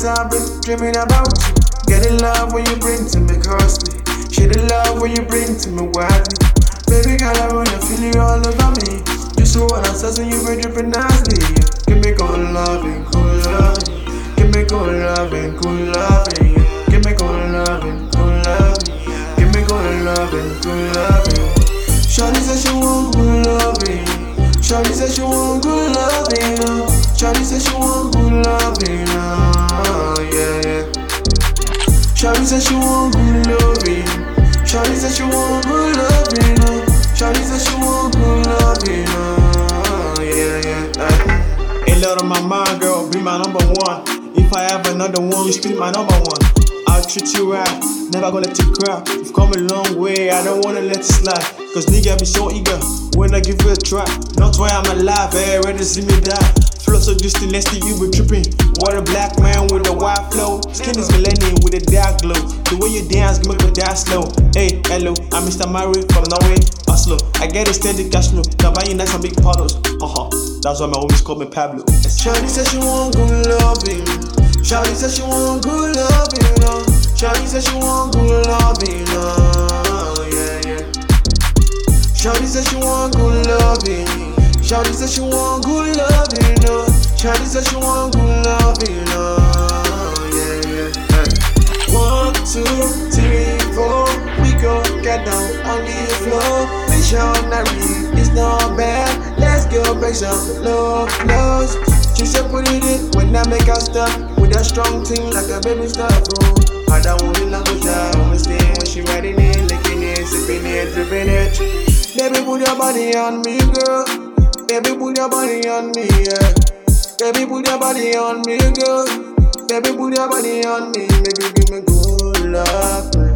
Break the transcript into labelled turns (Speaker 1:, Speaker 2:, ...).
Speaker 1: night I've been dreaming about you. Get the love when you bring to me costly. Share the love when you bring to me widely. Baby girl, I wanna feel you all over me. Just so when I'm sussing you, been dripping nicely. Give me good loving, good loving. Give me good loving, good loving. Give me good loving, good loving. Give me good loving, good loving. Shawty said she want good loving. Shawty said she want good loving. Shawty said she want good loving. Yeah, yeah. Shawty said she want good loving. Shawty said she want good loving. Shawty said she want good loving. Yeah, yeah.
Speaker 2: A lot on my mind, girl, be my number one. If I have another one, you still my number one. I'll treat you right, never gonna let you cry. You've come a long way, I don't wanna let it slide. Cause nigga be so eager when I give it a try. Not why I'm alive, ready to see me die. Flow so distant, next to you be tripping. What a black man with a white flow. Skin is millennium with a dark glow. The way you dance, make me dance slow. Hey, hello, I'm Mr. Murray from Norway, Oslo. I get a steady cash flow, can buy you nice and big bottles. That's why my homies call me Pablo.
Speaker 1: Shawty said she want good loving. Shawty said she want good loving. Shawty said she want good loving. Yeah, yeah. Shawty said she want good loving. Shawty said she want good loving. Shawty said she want good loving. Yeah, yeah. 1, 2, 3, 4. We go get down on the floor. Missionary, it's not bad. Let's go break some love. She said put it in when I make her stop. With a strong thing like a baby start room. I don't want it like a child. I'm staying when she riding it, licking it, sipping it, dripping it. Baby put your body on me, girl. Baby put your body on me, yeah. Baby put your body on me, girl. Baby put your body on me. Baby give me good love.